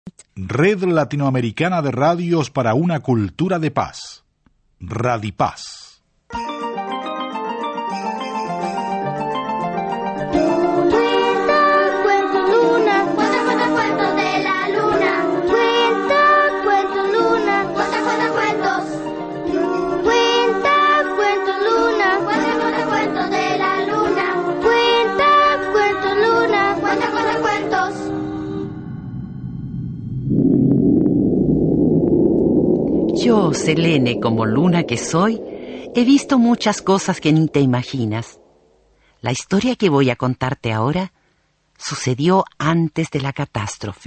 Red Latinoamericana de Radios para una Cultura de Paz. Radipaz. Yo, Selene, como luna que soy, he visto muchas cosas que ni te imaginas. La historia que voy a contarte ahora sucedió antes de la catástrofe.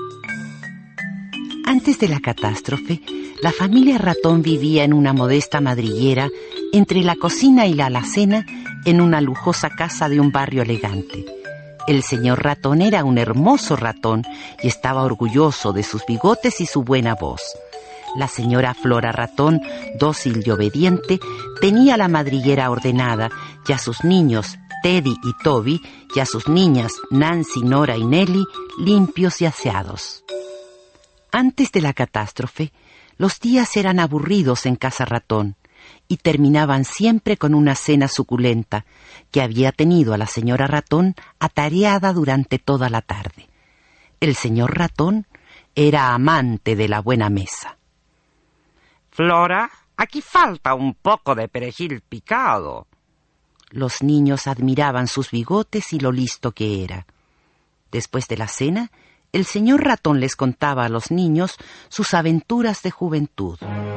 Antes de la catástrofe, la familia Ratón vivía en una modesta madriguera entre la cocina y la alacena en una lujosa casa de un barrio elegante. El señor Ratón era un hermoso ratón y estaba orgulloso de sus bigotes y su buena voz. La señora Flora Ratón, dócil y obediente, tenía la madriguera ordenada y a sus niños, Teddy y Toby, y a sus niñas, Nancy, Nora y Nelly, limpios y aseados. Antes de la catástrofe, los días eran aburridos en Casa Ratón y terminaban siempre con una cena suculenta que había tenido a la señora Ratón atareada durante toda la tarde. El señor Ratón era amante de la buena mesa. Flora, aquí falta un poco de perejil picado. Los niños admiraban sus bigotes y lo listo que era. Después de la cena, el señor Ratón les contaba a los niños sus aventuras de juventud.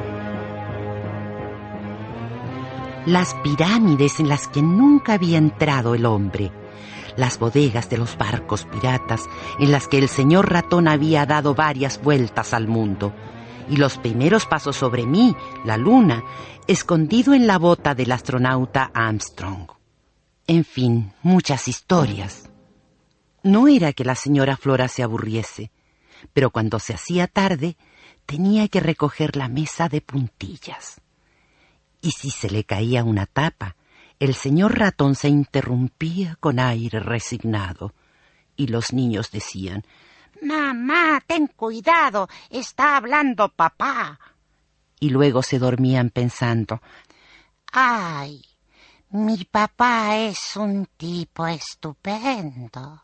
Las pirámides en las que nunca había entrado el hombre, las bodegas de los barcos piratas en las que el señor Ratón había dado varias vueltas al mundo, y los primeros pasos sobre mí, la luna, escondido en la bota del astronauta Armstrong. En fin, muchas historias. No era que la señora Flora se aburriese, pero cuando se hacía tarde, tenía que recoger la mesa de puntillas. Y si se le caía una tapa, el señor Ratón se interrumpía con aire resignado, y los niños decían: «Mamá, ten cuidado, está hablando papá». Y luego se dormían pensando: «Ay, mi papá es un tipo estupendo».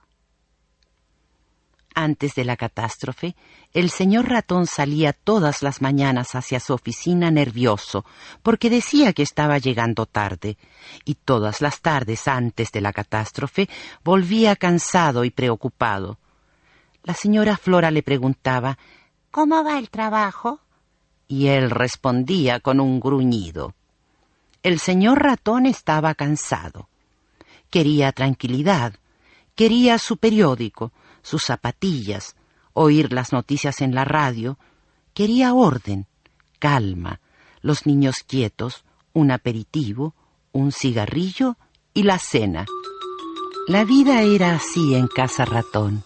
Antes de la catástrofe, el señor Ratón salía todas las mañanas hacia su oficina nervioso, porque decía que estaba llegando tarde, y todas las tardes antes de la catástrofe volvía cansado y preocupado. La señora Flora le preguntaba: «¿Cómo va el trabajo?» Y él respondía con un gruñido. El señor Ratón estaba cansado. Quería tranquilidad, quería su periódico, sus zapatillas, oír las noticias en la radio. Quería orden, calma, los niños quietos, un aperitivo, un cigarrillo y la cena. La vida era así en Casa Ratón.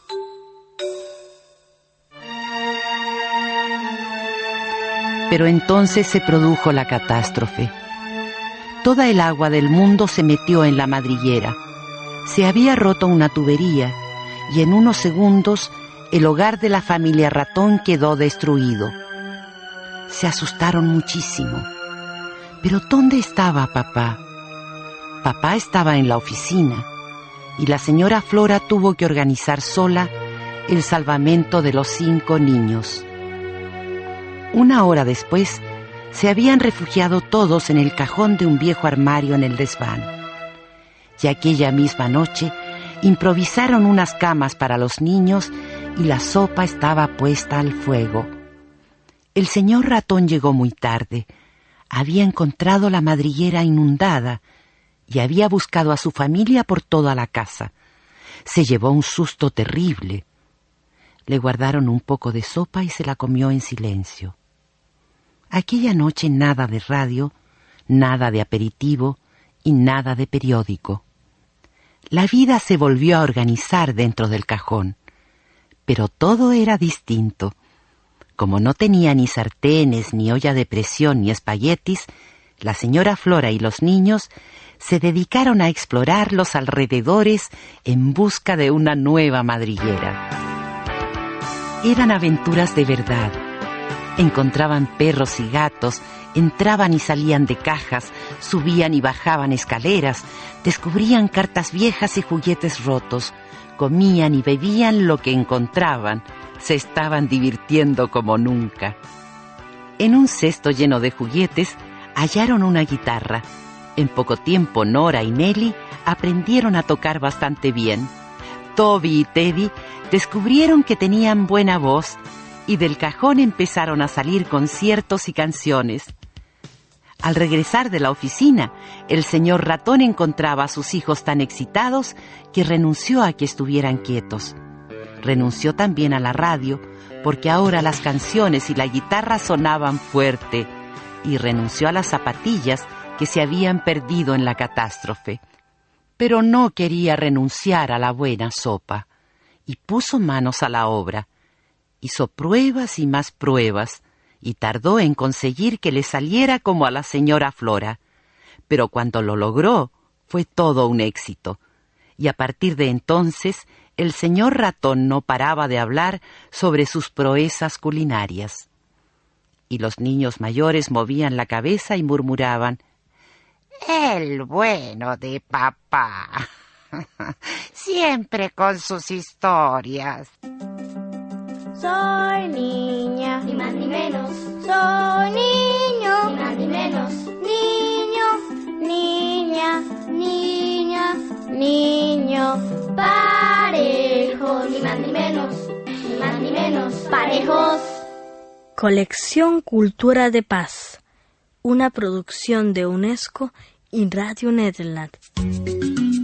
Pero entonces se produjo la catástrofe. Toda el agua del mundo se metió en la madriguera. Se había roto una tubería y en unos segundos el hogar de la familia Ratón quedó destruido. Se asustaron muchísimo. ¿Pero dónde estaba papá? Papá estaba en la oficina y la señora Flora tuvo que organizar sola el salvamento de los 5 niños. Una hora después, se habían refugiado todos en el cajón de un viejo armario en el desván. Y aquella misma noche, improvisaron unas camas para los niños y la sopa estaba puesta al fuego. El señor Ratón llegó muy tarde. Había encontrado la madriguera inundada y había buscado a su familia por toda la casa. Se llevó un susto terrible. Le guardaron un poco de sopa y se la comió en silencio. Aquella noche nada de radio, nada de aperitivo y nada de periódico. La vida se volvió a organizar dentro del cajón, pero todo era distinto. Como no tenía ni sartenes, ni olla de presión, ni espaguetis, la señora Flora y los niños se dedicaron a explorar los alrededores en busca de una nueva madriguera. Eran aventuras de verdad. Encontraban perros y gatos, entraban y salían de cajas, subían y bajaban escaleras, descubrían cartas viejas y juguetes rotos, comían y bebían lo que encontraban, se estaban divirtiendo como nunca. En un cesto lleno de juguetes hallaron una guitarra. En poco tiempo Nora y Nelly aprendieron a tocar bastante bien. Toby y Teddy descubrieron que tenían buena voz y del cajón empezaron a salir conciertos y canciones. Al regresar de la oficina, el señor Ratón encontraba a sus hijos tan excitados que renunció a que estuvieran quietos. Renunció también a la radio, porque ahora las canciones y la guitarra sonaban fuerte, y renunció a las zapatillas que se habían perdido en la catástrofe. Pero no quería renunciar a la buena sopa, y puso manos a la obra. Hizo pruebas y más pruebas, y tardó en conseguir que le saliera como a la señora Flora. Pero cuando lo logró, fue todo un éxito. Y a partir de entonces, el señor Ratón no paraba de hablar sobre sus proezas culinarias. Y los niños mayores movían la cabeza y murmuraban: El bueno de papá. Siempre con sus historias. Soy niña, ni más ni menos. Soy niño, ni más ni menos. Niño, niña, niña, niño. Parejo, ni más ni menos. Ni más ni menos. Parejos. Colección Cultura de Paz, una producción de UNESCO y Radio Nederland.